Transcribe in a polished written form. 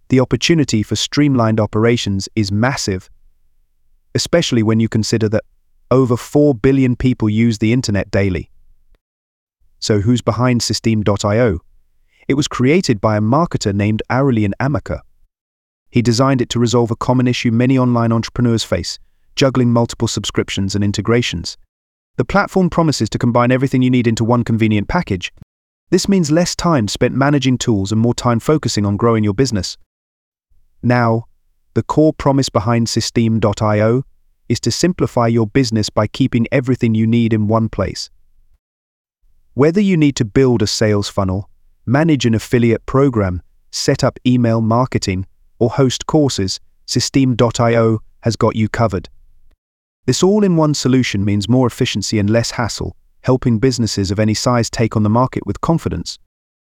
The opportunity for streamlined operations is massive, especially when you consider that over 4 billion people use the internet daily. So who's behind Systeme.io? It was created by a marketer named Aurelien Amaker. He designed it to resolve a common issue many online entrepreneurs face, juggling multiple subscriptions and integrations. The platform promises to combine everything you need into one convenient package. This means less time spent managing tools and more time focusing on growing your business. Now, the core promise behind Systeme.io is to simplify your business by keeping everything you need in one place. Whether you need to build a sales funnel, manage an affiliate program, set up email marketing, or host courses, Systeme.io has got you covered. This all-in-one solution means more efficiency and less hassle, helping businesses of any size take on the market with confidence.